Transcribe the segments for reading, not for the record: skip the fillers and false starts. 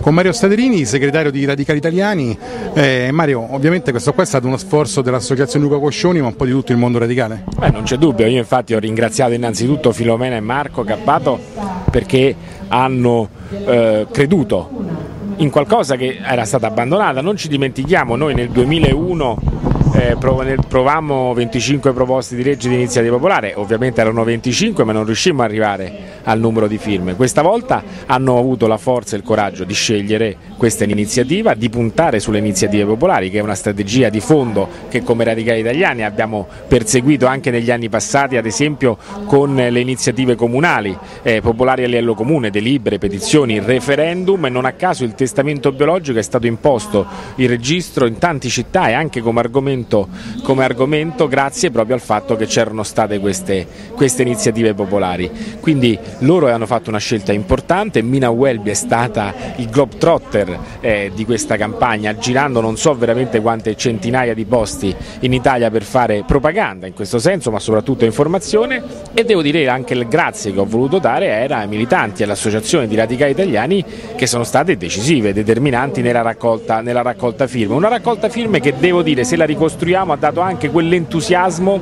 con Mario Staderini, segretario di Radicali Italiani. Mario, ovviamente questo qua è stato uno sforzo dell'associazione Luca Coscioni, ma un po' di tutto il mondo radicale. Non c'è dubbio, io infatti ho ringraziato innanzitutto Filomena e Marco Cappato perché hanno creduto in qualcosa che era stata abbandonata. Non ci dimentichiamo, noi nel 2001 provammo 25 proposte di legge di iniziativa popolare, ovviamente erano 25 ma non riuscimmo ad arrivare al numero di firme. Questa volta hanno avuto la forza e il coraggio di scegliere questa iniziativa, di puntare sulle iniziative popolari, che è una strategia di fondo che come Radicali Italiani abbiamo perseguito anche negli anni passati, ad esempio con le iniziative comunali, popolari a livello comune, delibere, petizioni, referendum, e non a caso il testamento biologico è stato imposto in registro in tante città e anche come argomento grazie proprio al fatto che c'erano state queste iniziative popolari. Quindi loro hanno fatto una scelta importante. Mina Welby è stata il globetrotter di questa campagna, girando non so veramente quante centinaia di posti in Italia per fare propaganda in questo senso, ma soprattutto informazione, e devo dire anche il grazie che ho voluto dare ai militanti, all'associazione di Radicali Italiani, che sono state decisive, determinanti nella raccolta firme. Una raccolta firme che, devo dire, se la ricostruiamo, ha dato anche quell'entusiasmo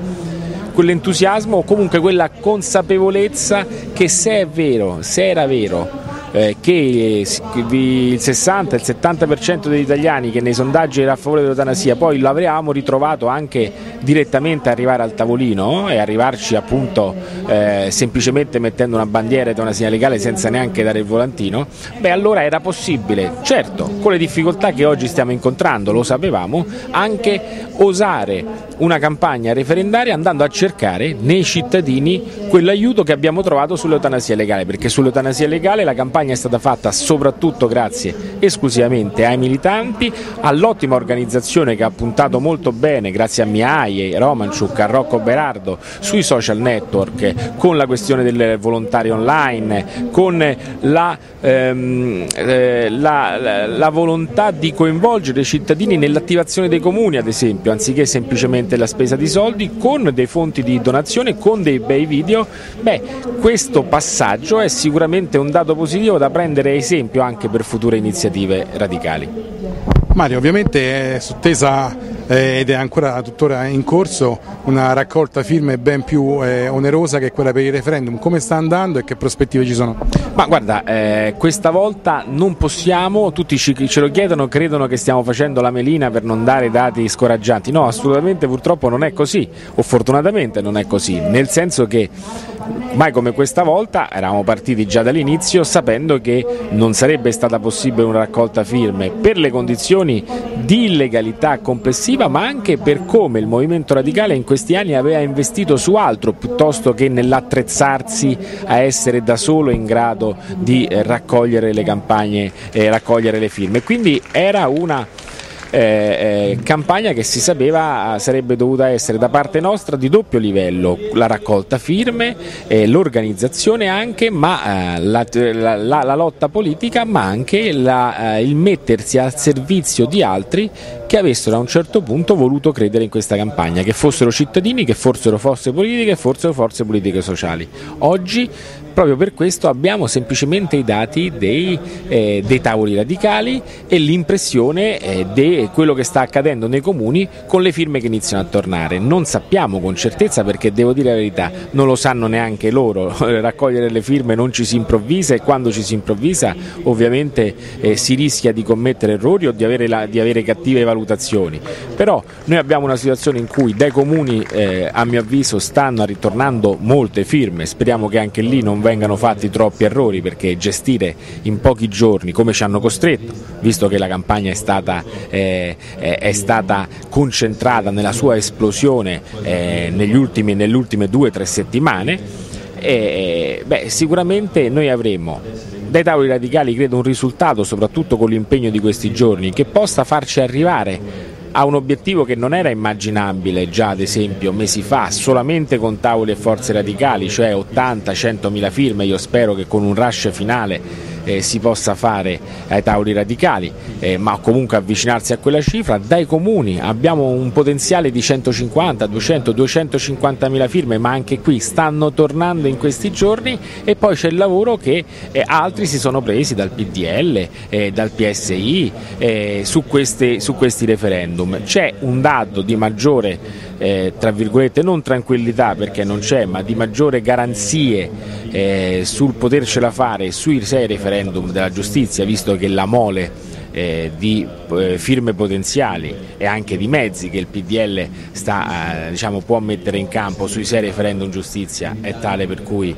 o comunque quella consapevolezza che se era vero che il 60, il 70% degli italiani che nei sondaggi era a favore dell'eutanasia, poi l'avevamo ritrovato anche direttamente arrivare al tavolino e arrivarci appunto semplicemente mettendo una bandiera eutanasia legale senza neanche dare il volantino, allora era possibile, certo con le difficoltà che oggi stiamo incontrando, lo sapevamo, anche osare una campagna referendaria andando a cercare nei cittadini quell'aiuto che abbiamo trovato sull'eutanasia legale, perché sull'eutanasia legale la campagna è stata fatta soprattutto grazie esclusivamente ai militanti, all'ottima organizzazione che ha puntato molto bene, grazie a Miai, Romanciuk, a Rocco Berardo, sui social network, con la questione del volontario online, con la volontà di coinvolgere i cittadini nell'attivazione dei comuni, ad esempio, anziché semplicemente la spesa di soldi, con dei fonti di donazione, con dei bei video. Questo passaggio è sicuramente un dato positivo da prendere esempio anche per future iniziative radicali. Mario, ovviamente è sottesa ed è ancora tuttora in corso una raccolta firme ben più onerosa che quella per il referendum. Come sta andando e che prospettive ci sono? Ma guarda, questa volta non possiamo, tutti ce lo chiedono, credono che stiamo facendo la melina per non dare dati scoraggianti. No, assolutamente, purtroppo non è così, o fortunatamente non è così, nel senso che mai come questa volta eravamo partiti già dall'inizio sapendo che non sarebbe stata possibile una raccolta firme per le condizioni di illegalità complessiva, ma anche per come il movimento radicale in questi anni aveva investito su altro piuttosto che nell'attrezzarsi a essere da solo in grado di raccogliere le campagne e raccogliere le firme. Quindi era una campagna che si sapeva sarebbe dovuta essere da parte nostra di doppio livello, la raccolta firme, l'organizzazione anche, ma la lotta politica, ma anche il mettersi al servizio di altri che avessero a un certo punto voluto credere in questa campagna, che fossero cittadini, che fossero forze politiche, che fossero forze politiche sociali. Oggi proprio per questo abbiamo semplicemente i dati dei tavoli radicali e l'impressione di quello che sta accadendo nei comuni con le firme che iniziano a tornare. Non sappiamo con certezza, perché devo dire la verità, non lo sanno neanche loro, raccogliere le firme non ci si improvvisa, e quando ci si improvvisa ovviamente si rischia di commettere errori o di avere cattive valutazioni. Però noi abbiamo una situazione in cui dai comuni a mio avviso stanno ritornando molte firme, speriamo che anche lì non vengano fatti troppi errori, perché gestire in pochi giorni, come ci hanno costretto, visto che la campagna è stata concentrata nella sua esplosione nelle ultime 2 o 3 settimane, sicuramente noi avremo dai tavoli radicali, credo, un risultato, soprattutto con l'impegno di questi giorni, che possa farci arrivare a un obiettivo che non era immaginabile già ad esempio mesi fa, solamente con tavoli e forze radicali, cioè 80-100 mila firme. Io spero che con un rush finale si possa fare ai tavoli radicali, ma comunque avvicinarsi a quella cifra. Dai comuni abbiamo un potenziale di 150, 200, 250.000 firme, ma anche qui stanno tornando in questi giorni, e poi c'è il lavoro che altri si sono presi dal PDL, dal PSI su questi referendum. C'è un dato di maggiore tra virgolette non tranquillità, perché non c'è, ma di maggiore garanzie sul potercela fare sui 6 referendum della giustizia, visto che la mole di firme potenziali e anche di mezzi che il PDL può mettere in campo sui 6 referendum giustizia è tale per cui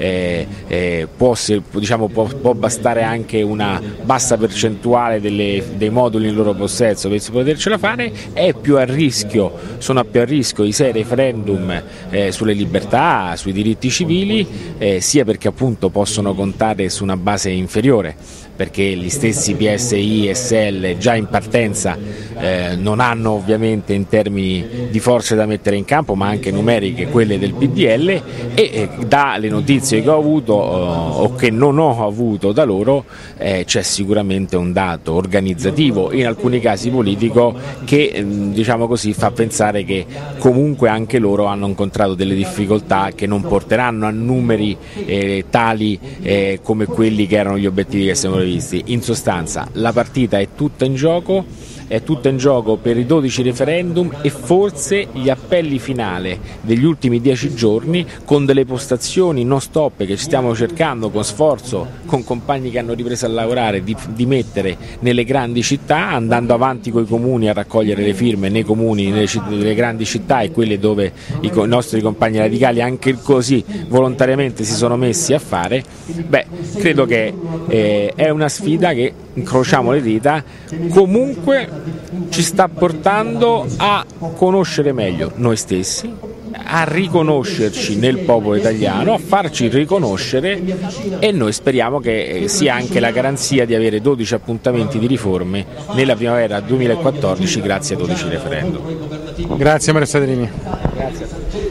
può bastare anche una bassa percentuale dei moduli in loro possesso per potercela fare. Sono più a rischio i 6 referendum sulle libertà, sui diritti civili, sia perché appunto possono contare su una base inferiore, perché gli stessi PSI e SEL già in partenza non hanno ovviamente in termini di forze da mettere in campo, ma anche numeriche quelle del PDL, e dalle notizie che ho avuto o che non ho avuto da loro c'è sicuramente un dato organizzativo, in alcuni casi politico, che fa pensare che comunque anche loro hanno incontrato delle difficoltà che non porteranno a numeri tali come quelli che erano gli obiettivi che siamo previsti. In sostanza la partita è tutta in gioco per i 12 referendum e forse gli appelli finali degli ultimi 10 giorni, con delle postazioni non stop che stiamo cercando con sforzo, con compagni che hanno ripreso a lavorare, di mettere nelle grandi città, andando avanti coi comuni a raccogliere le firme nei comuni, nelle grandi città e quelle dove i nostri compagni radicali anche così volontariamente si sono messi a fare. Credo che è una sfida che, incrociamo le dita, comunque ci sta portando a conoscere meglio noi stessi, a riconoscerci nel popolo italiano, a farci riconoscere, e noi speriamo che sia anche la garanzia di avere 12 appuntamenti di riforme nella primavera 2014 grazie ai 12 referendum. Grazie Mario Staderini. Grazie.